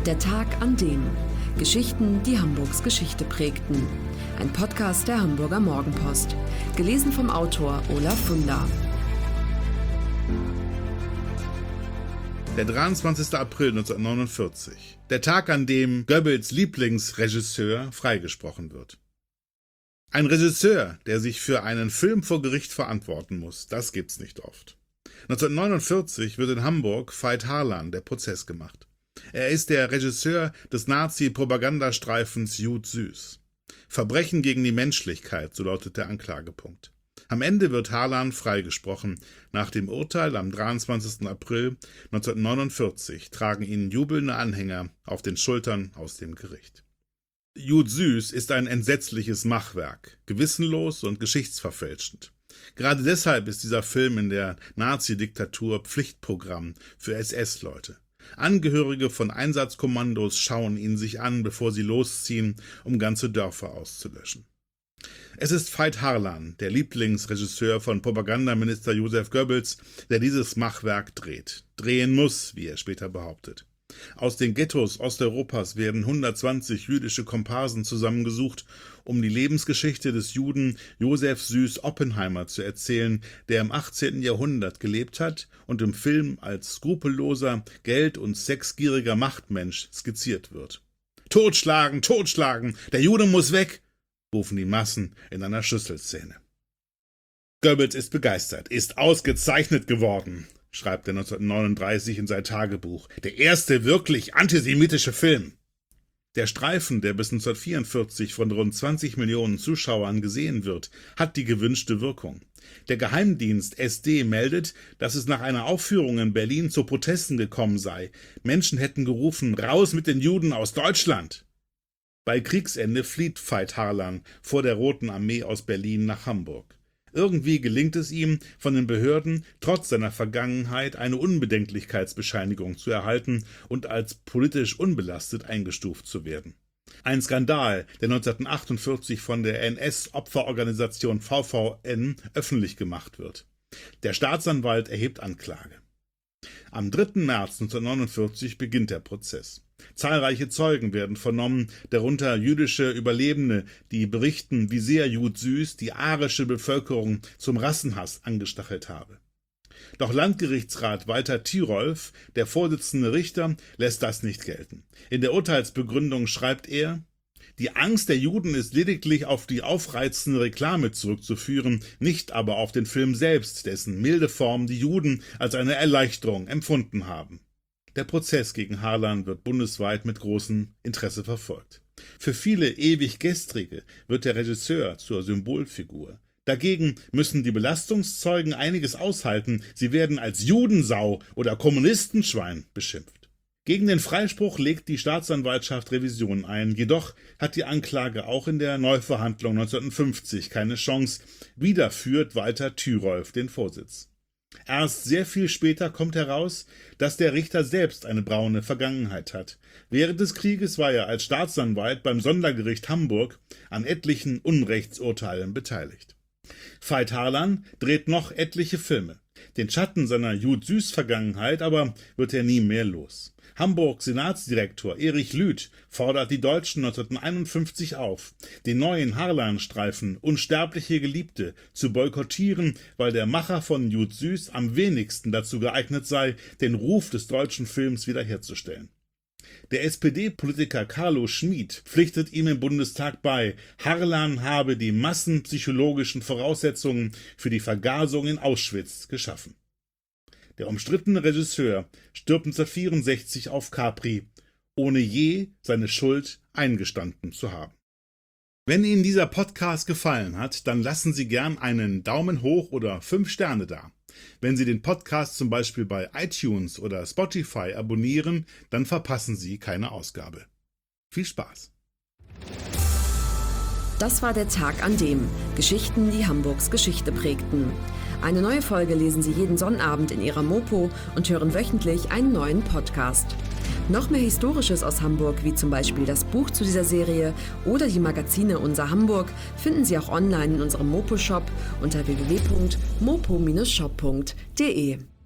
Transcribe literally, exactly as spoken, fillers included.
Der Tag an dem. Geschichten, die Hamburgs Geschichte prägten. Ein Podcast der Hamburger Morgenpost. Gelesen vom Autor Olaf Funder. Der dreiundzwanzigster April neunzehnhundertneunundvierzig. Der Tag, an dem Goebbels Lieblingsregisseur freigesprochen wird. Ein Regisseur, der sich für einen Film vor Gericht verantworten muss, das gibt's nicht oft. neunzehnhundertneunundvierzig wird in Hamburg Veit Harlan der Prozess gemacht. Er ist der Regisseur des Nazi-Propagandastreifens Jud Süß. Verbrechen gegen die Menschlichkeit, so lautet der Anklagepunkt. Am Ende wird Harlan freigesprochen. Nach dem Urteil am dreiundzwanzigsten April neunzehnhundertneunundvierzig tragen ihn jubelnde Anhänger auf den Schultern aus dem Gericht. Jud Süß ist ein entsetzliches Machwerk, gewissenlos und geschichtsverfälschend. Gerade deshalb ist dieser Film in der Nazi-Diktatur Pflichtprogramm für S S-Leute. Angehörige von Einsatzkommandos schauen ihn sich an, bevor sie losziehen, um ganze Dörfer auszulöschen. Es ist Veit Harlan, der Lieblingsregisseur von Propagandaminister Joseph Goebbels, der dieses Machwerk dreht. Drehen muss, wie er später behauptet. Aus den Ghettos Osteuropas werden hundertzwanzig jüdische Komparsen zusammengesucht, um die Lebensgeschichte des Juden Joseph Süß Oppenheimer zu erzählen, der im achtzehnten Jahrhundert gelebt hat und im Film als skrupelloser, geld- und sexgieriger Machtmensch skizziert wird. »Totschlagen, totschlagen, der Jude muss weg«, rufen die Massen in einer Schlüsselszene. Goebbels ist begeistert, ist ausgezeichnet geworden, schreibt er neunzehnhundertneununddreißig in sein Tagebuch. Der erste wirklich antisemitische Film. Der Streifen, der bis neunzehnhundertvierundvierzig von rund zwanzig Millionen Zuschauern gesehen wird, hat die gewünschte Wirkung. Der Geheimdienst S D meldet, dass es nach einer Aufführung in Berlin zu Protesten gekommen sei. Menschen hätten gerufen, raus mit den Juden aus Deutschland. Bei Kriegsende flieht Veit Harlan vor der Roten Armee aus Berlin nach Hamburg. Irgendwie gelingt es ihm, von den Behörden trotz seiner Vergangenheit eine Unbedenklichkeitsbescheinigung zu erhalten und als politisch unbelastet eingestuft zu werden. Ein Skandal, der neunzehnhundertachtundvierzig von der N S-Opferorganisation V V N öffentlich gemacht wird. Der Staatsanwalt erhebt Anklage. Am dritten März neunzehnhundertneunundvierzig beginnt der Prozess. Zahlreiche Zeugen werden vernommen, darunter jüdische Überlebende, die berichten, wie sehr Jud Süß die arische Bevölkerung zum Rassenhass angestachelt habe. Doch Landgerichtsrat Walter Thierolf, der Vorsitzende Richter, lässt das nicht gelten. In der Urteilsbegründung schreibt er: Die Angst der Juden ist lediglich auf die aufreizende Reklame zurückzuführen, nicht aber auf den Film selbst, dessen milde Form die Juden als eine Erleichterung empfunden haben. Der Prozess gegen Harlan wird bundesweit mit großem Interesse verfolgt. Für viele ewig Gestrige wird der Regisseur zur Symbolfigur. Dagegen müssen die Belastungszeugen einiges aushalten, sie werden als Judensau oder Kommunistenschwein beschimpft. Gegen den Freispruch legt die Staatsanwaltschaft Revision ein, jedoch hat die Anklage auch in der Neuverhandlung neunzehnhundertfünfzig keine Chance, wieder führt Walter Thierolf den Vorsitz. Erst sehr viel später kommt heraus, dass der Richter selbst eine braune Vergangenheit hat. Während des Krieges war er als Staatsanwalt beim Sondergericht Hamburg an etlichen Unrechtsurteilen beteiligt. Veit Harlan dreht noch etliche Filme. Den Schatten seiner Jud Süß Vergangenheit aber wird er nie mehr los. Hamburgs Senatsdirektor Erich Lüth fordert die Deutschen neunzehnhunderteinundfünfzig auf, den neuen Harlan-Streifen Unsterbliche Geliebte zu boykottieren, weil der Macher von Jud Süß am wenigsten dazu geeignet sei, den Ruf des deutschen Films wiederherzustellen. Der S P D-Politiker Carlo Schmid pflichtet ihm im Bundestag bei, Harlan habe die massenpsychologischen Voraussetzungen für die Vergasung in Auschwitz geschaffen. Der umstrittene Regisseur stirbt neunzehnhundertvierundsechzig auf Capri, ohne je seine Schuld eingestanden zu haben. Wenn Ihnen dieser Podcast gefallen hat, dann lassen Sie gern einen Daumen hoch oder fünf Sterne da. Wenn Sie den Podcast zum Beispiel bei iTunes oder Spotify abonnieren, dann verpassen Sie keine Ausgabe. Viel Spaß! Das war der Tag an dem. Geschichten, die Hamburgs Geschichte prägten. Eine neue Folge lesen Sie jeden Sonnabend in Ihrer Mopo und hören wöchentlich einen neuen Podcast. Noch mehr Historisches aus Hamburg, wie zum Beispiel das Buch zu dieser Serie oder die Magazine Unser Hamburg, finden Sie auch online in unserem Mopo-Shop unter w w w punkt mopo Bindestrich shop punkt de.